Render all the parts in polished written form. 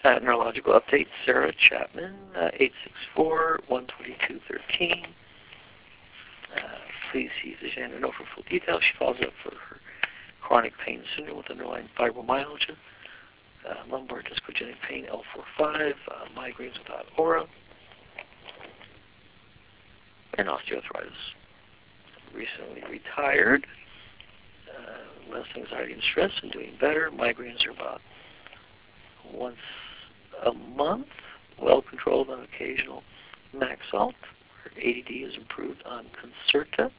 Neurological update, Sarah Chapman, 864-122-13. Please see physician and know for full details. She follows up for her chronic pain syndrome with underlying fibromyalgia, lumbar discogenic pain, L45, migraines without aura, and osteoarthritis. Recently retired, less anxiety and stress, and doing better. Migraines are about once a month, well controlled on occasional Maxalt. Her ADD is improved on Concerta.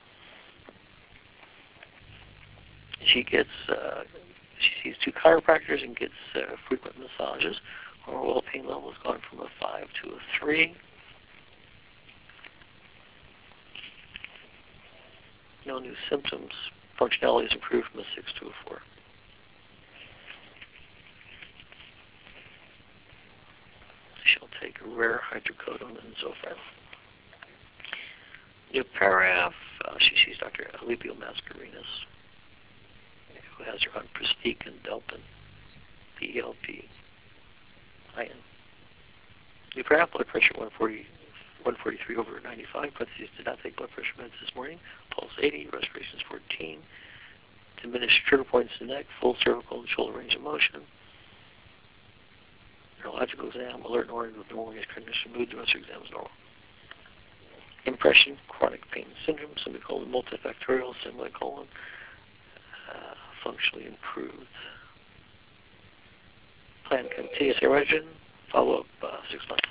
She sees 2 chiropractors and gets frequent massages. Her overall pain level has gone from a 5 to a 3. No new symptoms. Functionality is improved from a 6 to a 4. She'll take a rare hydrocodone and Zofran. New paragraph. She sees Dr. Alipio Mascarenas, who has her on Pristique and Delpin, PELP-IN. New paragraph, blood pressure 143 over 95. Parentheses, did not take blood pressure meds this morning. Pulse 80, respirations 14. Diminished trigger points in the neck, full cervical and shoulder range of motion. Neurological exam, alert and oriented with normal range cognition, mood, the rest of the exam is normal. Impression, chronic pain syndrome, semicolon, multifactorial, semicolon, functionally improved. Plan continuous regimen, follow up 6 months.